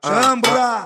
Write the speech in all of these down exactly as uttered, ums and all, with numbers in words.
Chambra!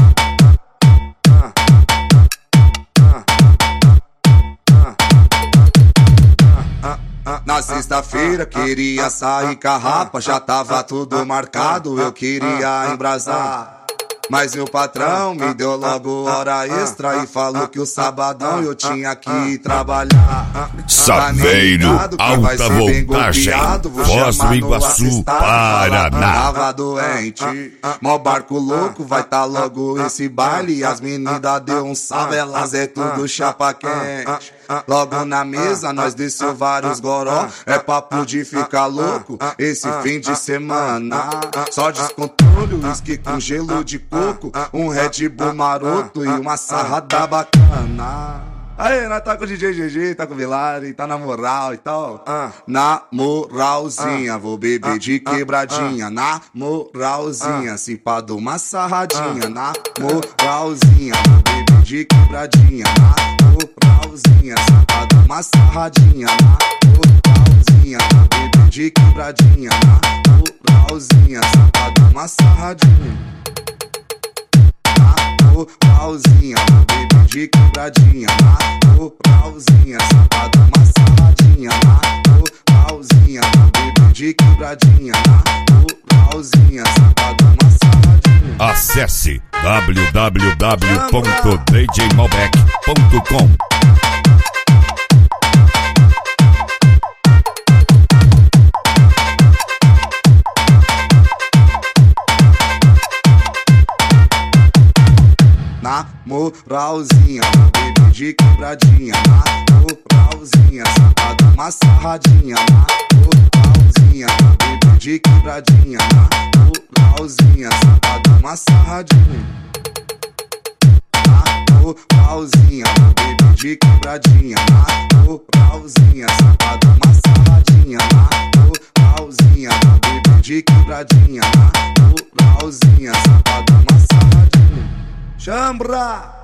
Na sexta-feira queria sair com a rapa, já tava tudo marcado, eu queria embrasar. Mas meu patrão me deu logo hora extra e falou que o sabadão eu tinha que trabalhar. Saveiro, alta voltagem, Foz do Iguaçu, Paraná. Tava doente, mó barco louco, vai tá logo esse baile. As meninas deu um salve, elas é tudo chapa quente. Logo na mesa nós desceu vários goró, é papo de ficar louco esse fim de semana. Só descontrole, uísque com gelo de coco, um Red Bull maroto e uma sarrada bacana. Aí, nós tá com o D J G G, tá com o Vilari, tá na moral e tal. Uh, na moralzinha, uh, vou beber de quebradinha. Uh, uh, na moralzinha, uh, se pá dou uma sarradinha. Uh, na moralzinha, vou beber de quebradinha. Na moralzinha, se pá dou uma sarradinha. Na moralzinha, vou beber de quebradinha. Na moralzinha, se pá dou uma sarradinha. Moralzinha, vou beber de quebradinha. Na moralzinha, safado, uma sarradinha. Na moralzinha, vou beber de quebradinha. Na moralzinha, safado, uma sarradinha. Acesse w w w ponto d j malbec ponto com. Na moralzinha, vou beber de quebradinha. Na moralzinha, safado, uma sarradinha. Na moralzinha, vou beber de quebradinha. Na moralzinha, safado, uma sarradinha. Na moralzinha, vou beber de quebradinha. Na moralzinha, safado, uma sarradinha. Na moralzinha, vou beber de quebradinha. Na moralzinha, safado, uma sarradinha. Chambra!